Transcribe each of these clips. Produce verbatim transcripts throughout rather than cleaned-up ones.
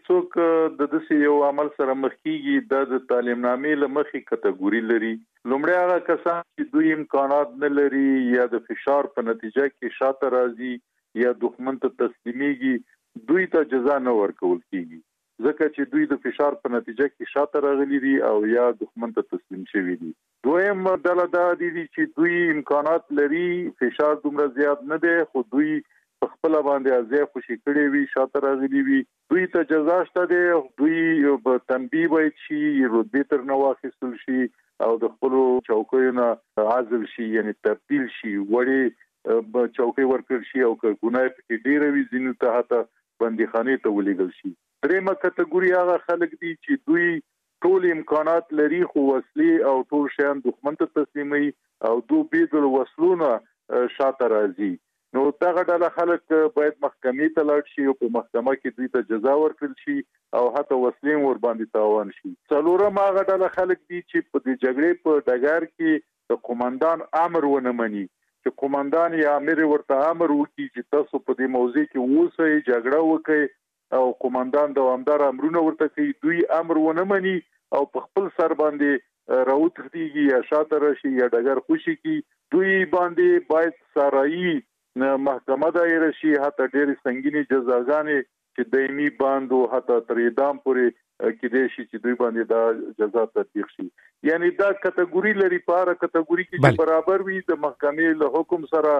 څوک د داسې یو عمل سره مخ کیږي د د تعلیم نامې له مخې کټګوري لري. لومړی هغه کسان چې دوی امکانات نه لري یا د فشار په نتیجه کې شاته راځي یا دښمن ته تسلیمیږي، دوی ته جزا نه ورکول کیږي ځکه چې دوی د فشار په نتیجه کې شاته راغلي دي او یا دښمن ته تسلیم شوي دي. دویم ډله دا دي چې دوی امکانات لري، فشار دومره زیات نه دی خو دوی په خپل باندې ازای خوشي کړي وي، شاته راغلي وي، دوی ته جزا شته دی. دوی په تنبیه باید شي، رتبه تر نه واخیستل شي او د خپل چوکیو نه عزل شي، یعنی تبدیل شي، وړي چوکۍ ورکړل شي او که ګناه پکې ډیره وي ځینو ته حتی بندیخانې ته ولېږل شي. درېمه کټګوري هغه خلک دي چې دوی ټول امکانات لري خو وسلې او ټول شیان دښمن ته تسلیموي او دوی بې د وسلو نه شاته راځي. نو دغه ډله خلک باید محکمې ته لاړ شي او په محکمه کې دوی ته جزا ورکړل شي او حتی وسلې ور باندې تاوان شي. څلورم هغه ډله خلک دي چې په دې جګړې په ډګر کې د قومندان امر ونه مني، چې قومندان یا امر ورته امر وکړي چې تاسو په دې موضوع کې اوسئ، جګړه وکړئ او قومندان دوامدار امرونه ورته کوي، دوی امر ونه مني او په خپل سر باندې راوتښتيږي یا شاته راشي یا ډګر خوشي کی، دوی باندې باید سارایي محکمه دایره شي، حتی ډېرې سنگینې جزاګانې چې دایمي باند او حتی تر اعدام پورې کېدای شي چې دوی باندې دا جزا تطبیق شي. یعنی دا کټګوري لري، په هر کټګوري کې چې برابر وي د محکمې له حکم سره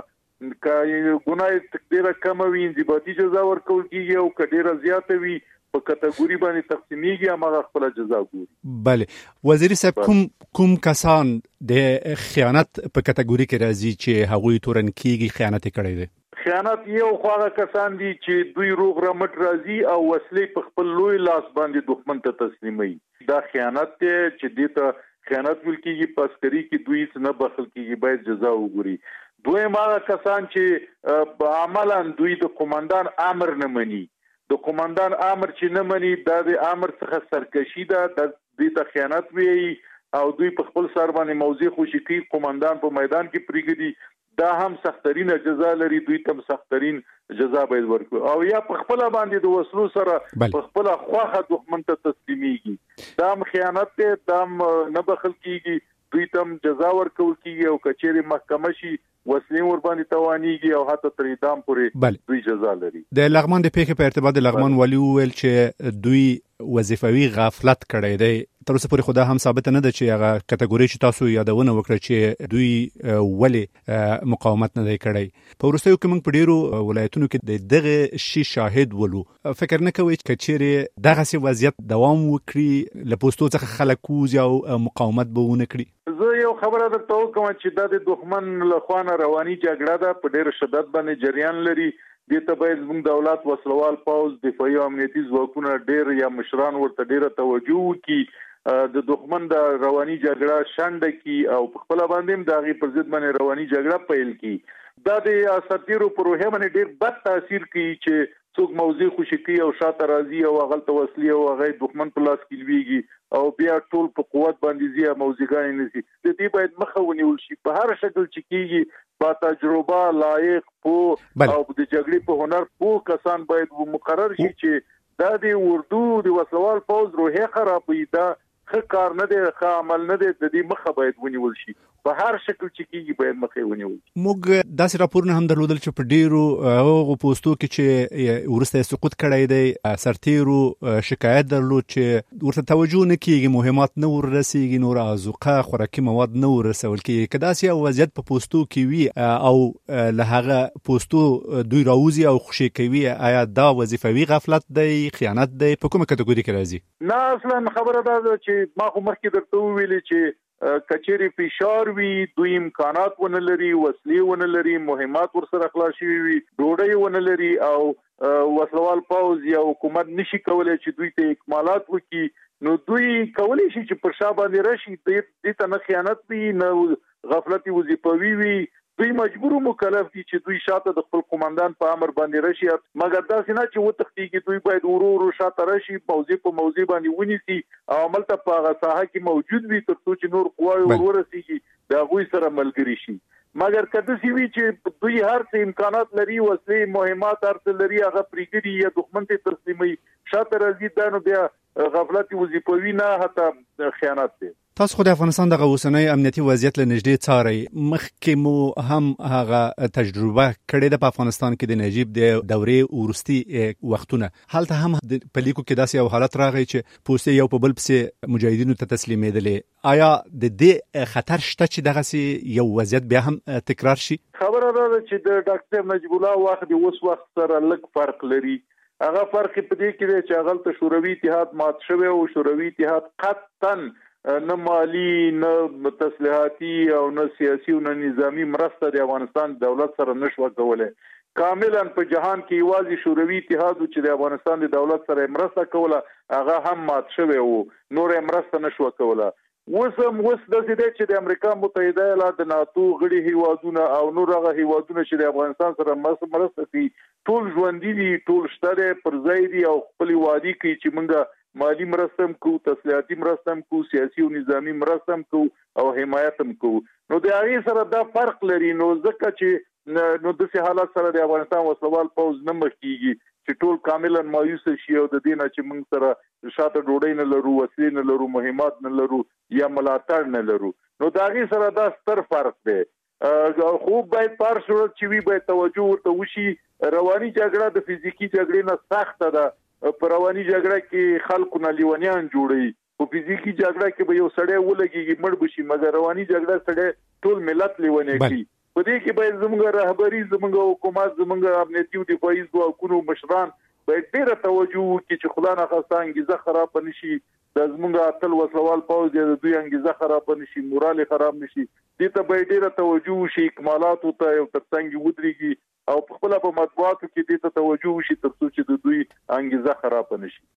که ګناه ډیره کم وي انضباطي جزا ورکول کیږي او که ډیره زیاته وي په کټګوري باندې تقسیمیږي هغه خپل جزا ګوري. بله وزیر صاحب، کوم کوم کسان د خیانت په کټګوري کې راځي چې هغوی تورن کیږي خیانت کړی دی؟ خیانت یو خو هغه کسان دي چې دوی روغ رمټ راځي او وسلې په خپل لوی لاس باندې دښمن ته تسلیموي. دا خیانت دی چې دته خیانت ویل کیږي، په عسکري کې دوی څه نه بخل کیږي، باید جزا وګوري. دویم هغه کسان چې عملاً دوی د قومندان امر نه مني، د قومندان امر چې نه مني دا د امر څخه سرکشي ده، د دې ته خیانت وی او دوی په خپل سر باندې موضوع خوشي کوي، قومندان په میدان کې پریږدي، دا هم سخترینه جزا لري، دوی ته سخترین جزا باید ورکړي. او یا په خپل باندې د وسلو سره په خپل خواخه دښمن ته تسلیميږي، دا هم خیانت دی، دا هم نه بخل کیږي، دوی ته جزا ورکول کیږي او کچېری محکمه شي وسلې ور باندې توانيږي او حتی تر اعدام پورې دوی جزا لري. د لغمان د پیښې په ارتباط د لغمان والی ویل چې دوی وظیفوي غفلت کړی دی. تر اوسه پورې خدا هم ثابت نه ده چې هغه کټګوري چې تاسو یادونه وکړه چې دوی ولې مقاومت نه دی کړی. په وروستیو کې موږ په ډیرو ولایتونو کې دغه شی شاهد ولو. فکر نه کوئ چې چیرې دغه سي وضعیت دوام وکړي، له پوسټو څخه خلک کوزي او مقاومت به ونه کړي؟ زه یو خبره درته وکم چې دا د دښمن له خوا نه رواني جګړه ده، په ډېر شدت باندې جریان لري. دې ته باید موږ دولت، وسلوال پوځ، دفاعي او امنیتي ځواکونه ډېر یا مشران ورته ډېره توجه وکړي، د دښمن د رواني جګړه شنډه کی او په خپل باندې د هغې پر ضد باندې رواني جګړه پیل کی. دا د اساطیرو په روحیه باندې ډېر بد تاثیر کوي چې څوک موضوع خوشي کوي او شاته راځي او هغه ته وسلې او هغه دښمن په لاس کې لويږي او بیا ټول په قوت باندې زی موضوعګان نشي. د دې باید مخه ونیول شي په هر شکل چې کیږي. با تجربه، لایق، پو او د جګړې په هنر پو کسان باید مقرر شي چې دا د اردو د وسلوال پوځ روحیه خرابوي، دا ښه کار نه دی، ښه عمل نه دی، د دې مخه باید ونیول شي. په هر شکل چې کیږي باید مخه ونیول شي. موږ داسې راپورونه هم درلودل چې په ډیرو هغو پوسټو کې چې وروسته سقوط کړی دی سرتیرو شکایت درلود چې ورته توجه نه کیږي، مهمات نه ورسیږي، نور ازوقه خوراکي مواد نه ورسول کیږي. که داسې یو وضعیت په پوسټو کې وي او له هغه پوسټو دوی راوځي او خوشي کوي، آیا دا وظیفوي غفلت دی، خیانت دی، په کومه کټګوري کې راځي؟ نه، اصلا خبره دا ده چې ما خو مخکې درته وویلې چې کچېری فشار وي، دوی امکانات ونه لري، وسلې ونه لري، مهمات ورسره خلاص شوي وي، ډوډۍ ونه لري او وسلوال پوځ یا حکومت نشي کولای چې دوی ته اکمالات وکړي، نو دوی کولی شي چې پر شا باندې راشي، دې ته نه خیانت وي نه غفلت وظیفوي وي، دوی مجبور مکلف دي چې دوی شاته د خپل قومندان په امر باندې راشي، مګر داسې نه چې وتښتيږي، دوی باید ورو ورو شاته راشي، موضوع په موضوع باندې ونیسي او عملته په هغه ساحه کې موجود وي تر څو چې نور قواوې ورورسیږي د هغوی سره ملګري شي. مګر کله چې وی چې دوی هر څه امکانات لري وسلې مهمات ارته لري هغه پریګری یا دښمن ته تسلیمي شاته راځي دا نو بیا غفلت وظیفوي نه حتی خیانت دی. تاسو خو د افغانستان د اوسنۍ امنیتي وضعیت له نږدې څارئ. مخکې مو هم هغه تجربه کړې ده په افغانستان کې د نجیب د دورې ورستي وختونه. هلته هم په لیکو کې داسې یو حالت راغی چې پوستې یو په بل پسې مجاهدینو ته تسلیمېدلې. آیا د دې خطر شته چې دغه یو وضعیت بیا هم تکرار شي؟ خبره ده چې د ډاکټر نجیب الله وخت د اوس وخت سره لږ فرق لري. هغه فرق په دې کې دی چې هغه ته شوروي اتحاد مات شوی او شوروي اتحاد قطعاً نه مالی نه تسلیحاتي او نه سیاسي او نه نظامی مرسته د افغانستان دولت سره نشو کولای. کاملا په جهان کې یوازې شوروي اتحاد چې د افغانستان د دولت سره مرسته کوله هغه هم مات شوی او نور مرسته نشو کوله. وسم وس د دې چې د امریکا متحده ایالات د ناتو غړي هیوادونه او نور هغه هیوادونه چې د افغانستان سره مرسته کوي ټول ژوندۍ دي ټول شته پر ځای دي او خپل وادي کوي چې موږ مالی مرسته کو تسلیحاتي مرسته کو سیاسي او نظامی مرسته کو او حمایت کو. نو د هغه سره دا فرق لري. نو ځکه چې نو د سه حالات سره د افغانستان وسلوال پوز نه مخکیږي چې ټول کاملا مایوس شي او د دینه چې موږ سره شاته ډوډۍ نه لرو وسلې نه لرو مهمات نه لرو یا ملاتړ نه لرو. نو دا غي سره دا ستر فرق دی. خو باید پر صورت چې وی باید توجه ورته وشي. رواني جګړه د فزیکی جګړې نه سخته ده. په رواني جګړه کې خلکو نه لیونیان جوړي. په فزیکی جګړه کې به یو سړی ولګي مړ بشي مګر رواني جګړه سړی ټول ملت لیونی کوي. په دې کې باید زموږ رهبری زموږ حکومت زموږ امنیتي او دفاعي ځواکونو مشران باید ډېر توجه وکړي چې خدای نه خاصه انګیزه خراب نشي. د زموږ اتل وسوال پوز د دوی انګیزه خراب نشي مورال خراب نشي. دې ته باید ډېر توجه وشي اکمالات او ته یو ترڅنګ ودرېږي او په خپل په مطبوعاتو کې دې ته توجه وشي ترڅو چې د دوی انګیزه خراب نشي.